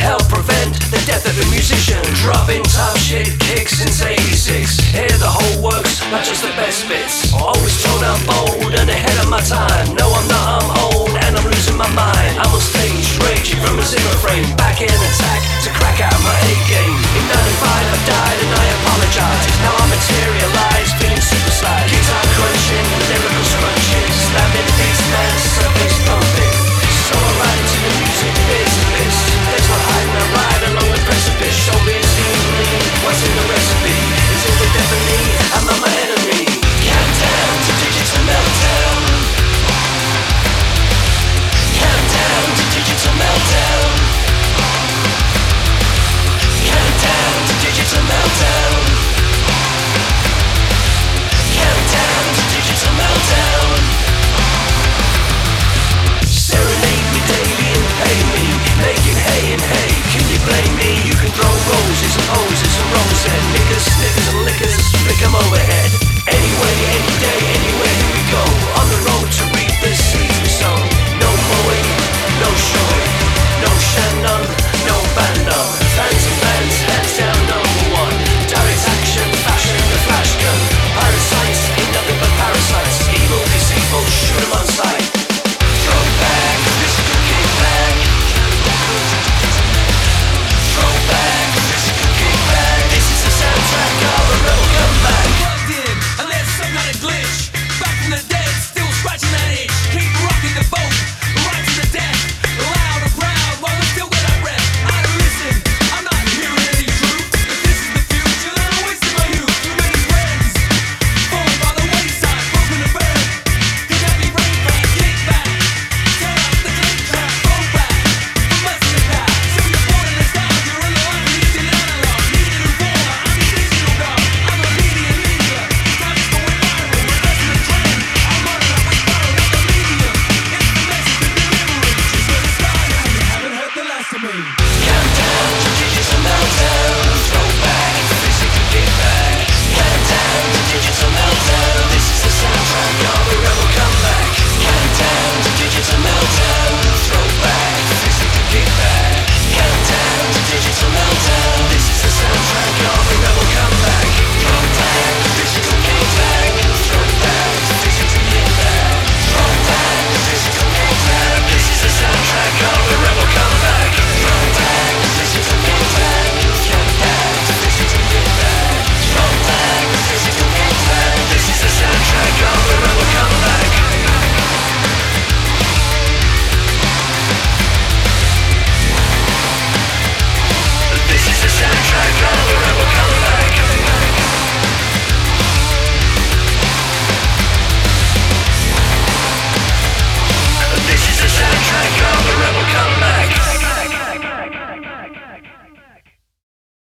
help prevent the death of a musician. Dropping tough shit kicks since 86. Hear the whole works, not just the best bits. Always told I'm bold and ahead of my time. No, I'm not, I'm old and I'm losing my mind. I'm on stage, raging from a Zimmer frame. Back in attack to crack out my A game. In 95 I died and I apologize. Now